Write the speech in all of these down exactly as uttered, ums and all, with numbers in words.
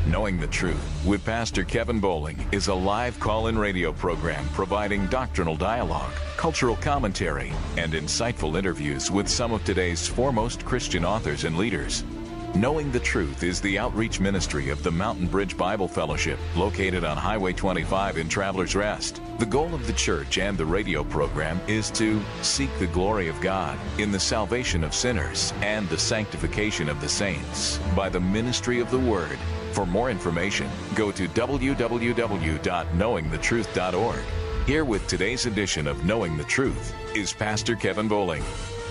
Knowing the Truth with Pastor Kevin Bowling is a live call-in radio program providing doctrinal dialogue, cultural commentary, and insightful interviews with some of today's foremost Christian authors and leaders. Knowing the Truth is the outreach ministry of the Mountain Bridge Bible Fellowship, located on Highway twenty-five in Travelers Rest. The goal of the church and the radio program is to seek the glory of God in the salvation of sinners and the sanctification of the saints by the ministry of the Word. For more information, go to w w w dot knowing the truth dot org. Here with today's edition of Knowing the Truth is Pastor Kevin Bowling.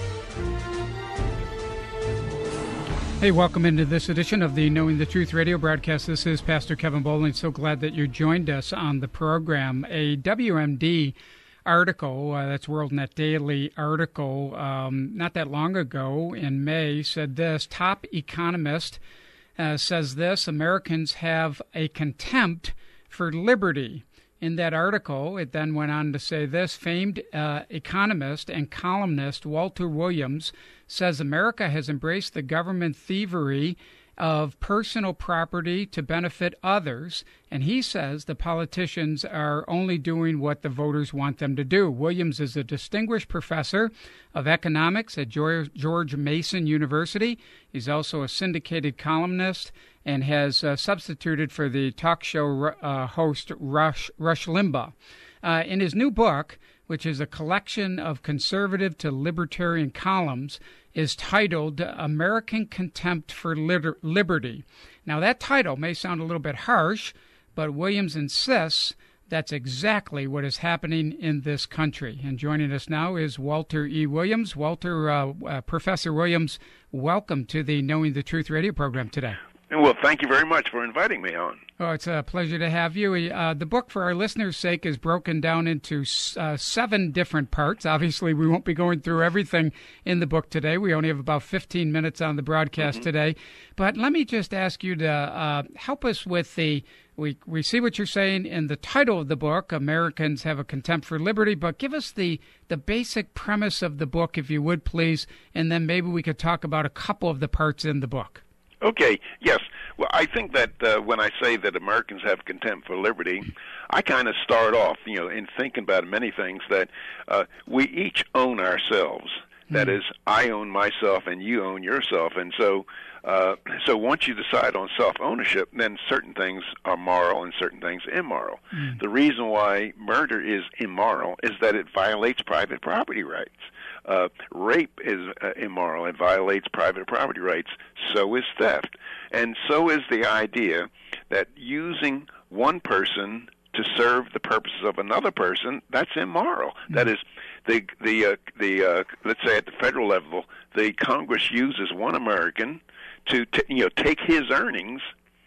Hey, welcome into this edition of the Knowing the Truth radio broadcast. This is Pastor Kevin Bowling. So glad that you joined us on the program. A W M D article, uh, that's World Net Daily article, um, not that long ago in May, said this: top economist uh, says this: Americans have a contempt for liberty. In that article, it then went on to say this: famed uh, economist and columnist Walter Williams says America has embraced the government thievery of personal property to benefit others, and he says the politicians are only doing what the voters want them to do. Williams is a distinguished professor of economics at George Mason University. He's also a syndicated columnist and has uh, substituted for the talk show uh, host Rush, Rush Limbaugh. Uh, in his new book, which is a collection of conservative to libertarian columns, is titled American Contempt for Liter- Liberty. Now, that title may sound a little bit harsh, but Williams insists that's exactly what is happening in this country. And joining us now is Walter E. Williams. Walter, uh, uh, Professor Williams, welcome to the Knowing the Truth radio program today. Well, thank you very much for inviting me on. Oh, it's a pleasure to have you. Uh, the book, for our listeners' sake, is broken down into uh, seven different parts. Obviously, we won't be going through everything in the book today. We only have about fifteen minutes on the broadcast mm-hmm. today. But let me just ask you to uh, help us with the, we, we see what you're saying in the title of the book, Americans Have a Contempt for Liberty, but give us the, the basic premise of the book, if you would, please, and then maybe we could talk about a couple of the parts in the book. Okay, yes. Well, I think that uh, when I say that Americans have contempt for liberty, I kind of start off, you know, in thinking about many things that uh, we each own ourselves. Mm-hmm. That is, I own myself and you own yourself. And so uh, so once you decide on self-ownership, then certain things are moral and certain things immoral. Mm-hmm. The reason why murder is immoral is that it violates private property rights. Uh, rape is uh, immoral. It violates private property rights. So is theft. And so is the idea that using one person to serve the purposes of another person, that's immoral. Mm-hmm. That is, the the uh, the uh, let's say at the federal level, the Congress uses one American to t- you know take his earnings,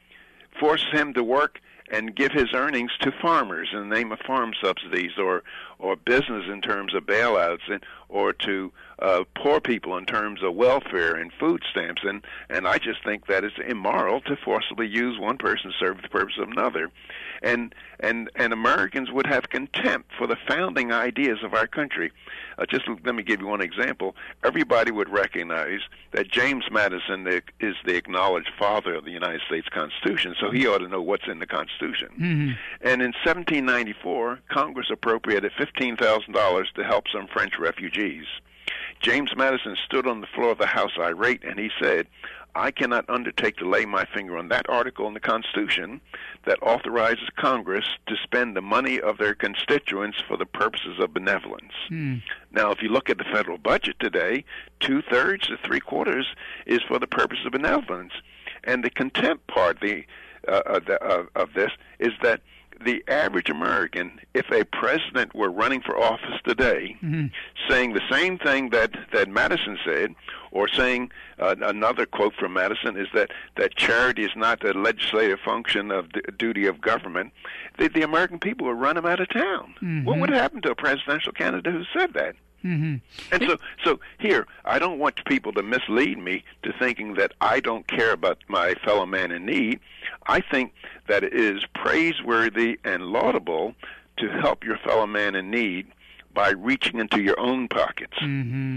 forces him to work and give his earnings to farmers in the name of farm subsidies, or or business in terms of bailouts, and or to uh, poor people in terms of welfare and food stamps. And, and I just think that it's immoral to forcibly use one person to serve the purpose of another. And and and Americans would have contempt for the founding ideas of our country. Uh, just let me give you one example. Everybody would recognize that James Madison is the acknowledged father of the United States Constitution, so he ought to know what's in the Constitution. Mm-hmm. And in seventeen ninety-four, Congress appropriated fifteen thousand dollars to help some French refugees. James Madison stood on the floor of the House irate, and he said, I cannot undertake to lay my finger on that article in the Constitution that authorizes Congress to spend the money of their constituents for the purposes of benevolence. Mm. Now, if you look at the federal budget today, two-thirds to three-quarters is for the purpose of benevolence. And the contempt part the, uh, of, the, uh, of this is that the average American, if a president were running for office today, mm-hmm. saying the same thing that, that Madison said, or saying uh, another quote from Madison is that, that charity is not the legislative function of the duty of government, the, the American people would run him out of town. Mm-hmm. What would happen to a presidential candidate who said that? Mm-hmm. And so, so here, I don't want people to mislead me to thinking that I don't care about my fellow man in need. I think that it is praiseworthy and laudable to help your fellow man in need by reaching into your own pockets. Mm-hmm.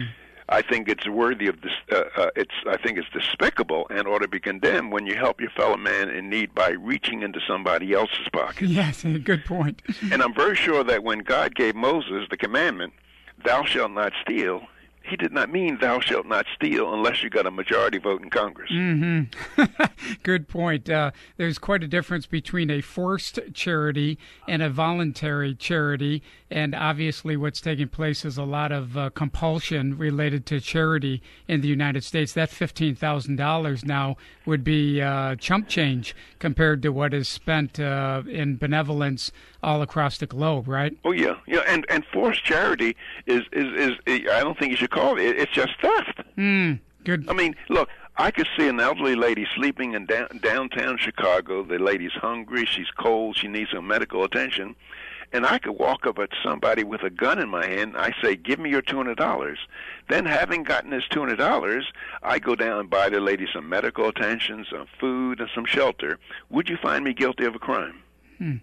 I think it's worthy of this. Uh, uh, it's I think it's despicable and ought to be condemned when you help your fellow man in need by reaching into somebody else's pocket. Yes, good point. And I'm very sure that when God gave Moses the commandment, "Thou shalt not steal," He did not mean "thou shalt not steal" unless you got a majority vote in Congress. Mm-hmm. Good point. Uh, there's quite a difference between a forced charity and a voluntary charity, and obviously what's taking place is a lot of uh, compulsion related to charity in the United States. That fifteen thousand dollars now would be uh, chump change compared to what is spent uh, in benevolence all across the globe, right? Oh yeah, yeah, and and forced charity is is, is I don't think you should call it. It's just theft. Mm, good. I mean, look, I could see an elderly lady sleeping in down, downtown Chicago. The lady's hungry, she's cold, she needs some medical attention, and I could walk up at somebody with a gun in my hand. I say, "Give me your two hundred dollars." Then, having gotten this two hundred dollars, I go down and buy the lady some medical attention, some food, and some shelter. Would you find me guilty of a crime? Hmm.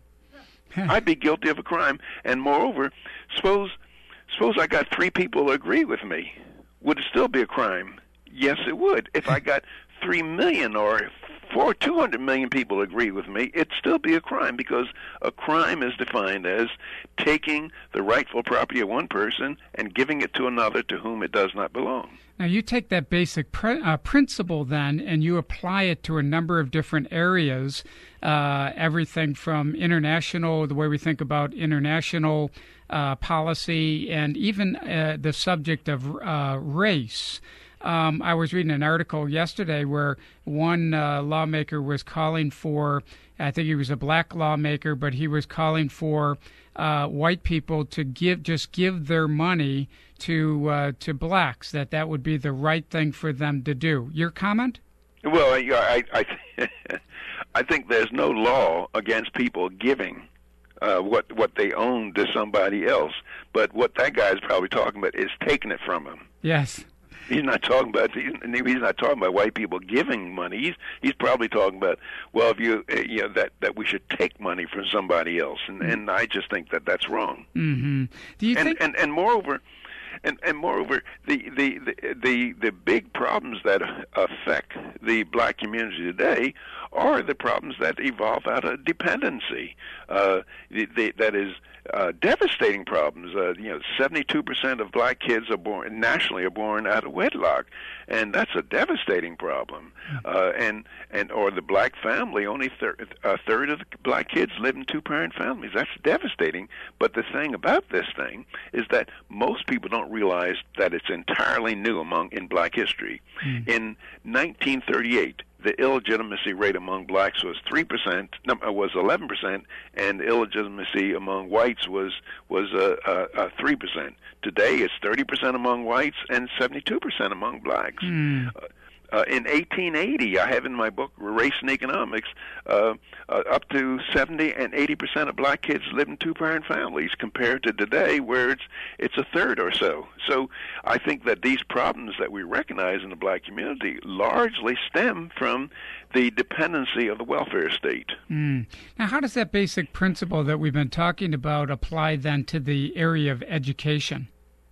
I'd be guilty of a crime. And moreover, suppose suppose I got three people who agree with me. Would it still be a crime? Yes, it would. If I got three million or four, two hundred million people agree with me, it'd still be a crime, because a crime is defined as taking the rightful property of one person and giving it to another to whom it does not belong. Now, you take that basic pr- uh, principle then and you apply it to a number of different areas, uh, everything from international, the way we think about international uh, policy, and even uh, the subject of uh, race. Um, I was reading an article yesterday where one uh, lawmaker was calling for, I think he was a black lawmaker, but he was calling for uh, white people to give just give their money to uh, to blacks, that that would be the right thing for them to do. Your comment? Well, I I, I think there's no law against people giving uh, what what they own to somebody else, but what that guy is probably talking about is taking it from him. Yes. He's not talking about he's, he's not talking about white people giving money. He's he's probably talking about, well, if you uh, you know, that that we should take money from somebody else, and mm-hmm. and I just think that that's wrong. Mm-hmm. Do you and, think? And and moreover, and and moreover, the the the the, the big problems that affect the black community today are the problems that evolve out of dependency. Uh, the, the, that is. Uh, devastating problems. Uh, you know, seventy-two percent of black kids are born nationally are born out of wedlock, and that's a devastating problem. Uh, and and or the black family, only thir- a third of the black kids live in two-parent families. That's devastating. But the thing about this thing is that most people don't realize that it's entirely new among in black history. Mm. In nineteen thirty-eight. The illegitimacy rate among blacks was three percent, no, was eleven percent, and illegitimacy among whites was was uh, uh, uh, three percent. Today, it's thirty percent among whites and seventy-two percent among blacks. Mm. Uh, Uh, in eighteen eighty, I have in my book, Race and Economics, uh, uh, up to seventy and eighty percent of black kids live in two-parent families, compared to today where it's it's a third or so. So I think that these problems that we recognize in the black community largely stem from the dependency of the welfare state. Mm. Now, how does that basic principle that we've been talking about apply then to the area of education?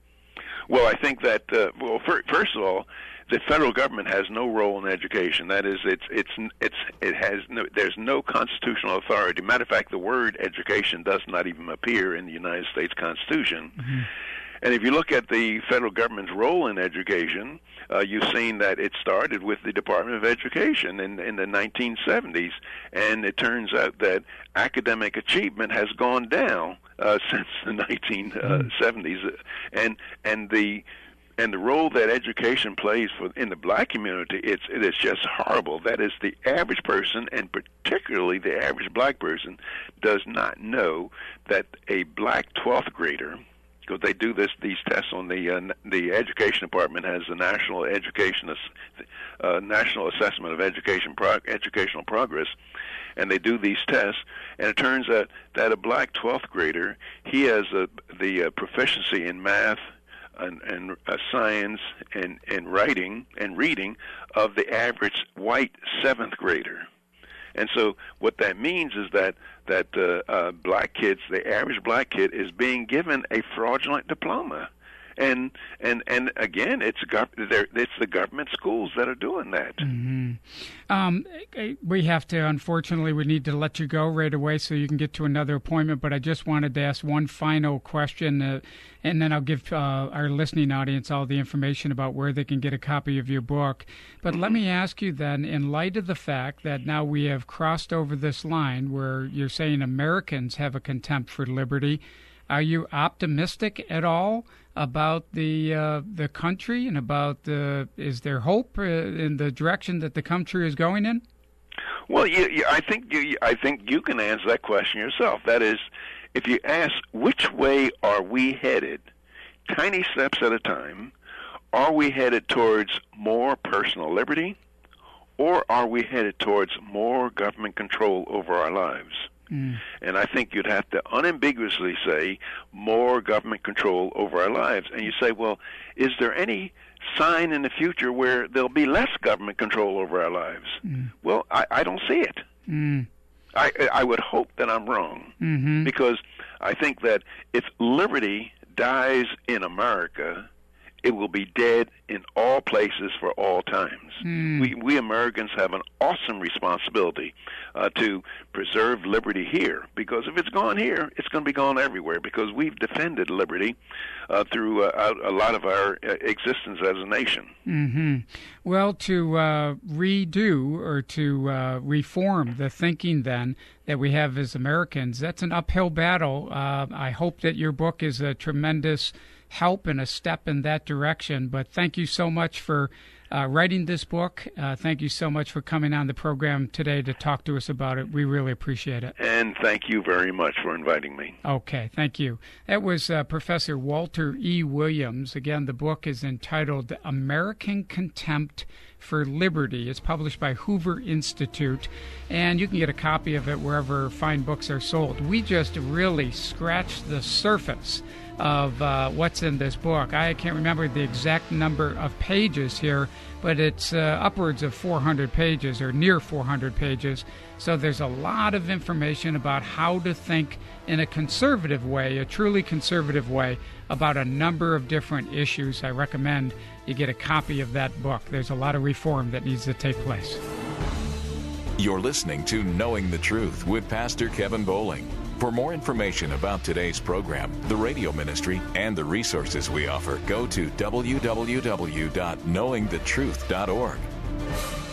Well, I think that, uh, well, for, first of all, the federal government has no role in education. That is, it's it's it's it has no, there's no constitutional authority. Matter of fact, the word education does not even appear in the United States Constitution. Mm-hmm. And if you look at the federal government's role in education, uh, you've seen that it started with the Department of Education in, in the nineteen seventies, and it turns out that academic achievement has gone down uh, since the nineteen seventies, and and the And the role that education plays for in the black community, it's it is just horrible. That is, the average person, and particularly the average black person, does not know that a black twelfth grader, because they do this these tests on the uh, the education department has the national education uh, national assessment of education pro- educational progress, and they do these tests, and it turns out that a black twelfth grader, he has a, the uh, proficiency in math and, and uh, science and, and writing and reading of the average white seventh grader. And so what that means is that that uh, uh, black kids, the average black kid, is being given a fraudulent diploma. And and and again, it's gov- it's the government schools that are doing that. Mm-hmm. Um, we have to, unfortunately, we need to let you go right away so you can get to another appointment. But I just wanted to ask one final question, uh, and then I'll give uh, our listening audience all the information about where they can get a copy of your book. But let me ask you then, in light of the fact that now we have crossed over this line where you're saying Americans have a contempt for liberty, are you optimistic at all about the uh, the country and about the is there hope uh, in the direction that the country is going in? Well, you, you, I think you, I think you can answer that question yourself. That is, if you ask which way are we headed, tiny steps at a time, are we headed towards more personal liberty, or are we headed towards more government control over our lives? Mm. And I think you'd have to unambiguously say more government control over our lives. And you say, well, is there any sign in the future where there'll be less government control over our lives? Mm. Well, I, I don't see it. Mm. I, I would hope that I'm wrong, mm-hmm. because I think that if liberty dies in America, it will be dead in all places for all times. Mm. We, we Americans have an awesome responsibility uh, to preserve liberty here, because if it's gone here, it's going to be gone everywhere, because we've defended liberty uh, through uh, a lot of our uh, existence as a nation. Mm-hmm. Well, to uh, redo or to uh, reform the thinking then that we have as Americans, that's an uphill battle. Uh, I hope that your book is a tremendous help and a step in that direction. But thank you so much for uh, writing this book. Uh, thank you so much for coming on the program today to talk to us about it. We really appreciate it. And thank you very much for inviting me. Okay, thank you. That was uh, Professor Walter E. Williams. Again, the book is entitled American Contempt for Liberty. It's published by Hoover Institute, and you can get a copy of it wherever fine books are sold. We just really scratched the surface of uh, what's in this book. I can't remember the exact number of pages here, but it's uh, upwards of four hundred pages or near four hundred pages. So there's a lot of information about how to think in a conservative way, a truly conservative way, about a number of different issues. I recommend you get a copy of that book. There's a lot of reform that needs to take place. You're listening to Knowing the Truth with Pastor Kevin Bowling. For more information about today's program, the radio ministry, and the resources we offer, go to w w w dot knowing the truth dot org.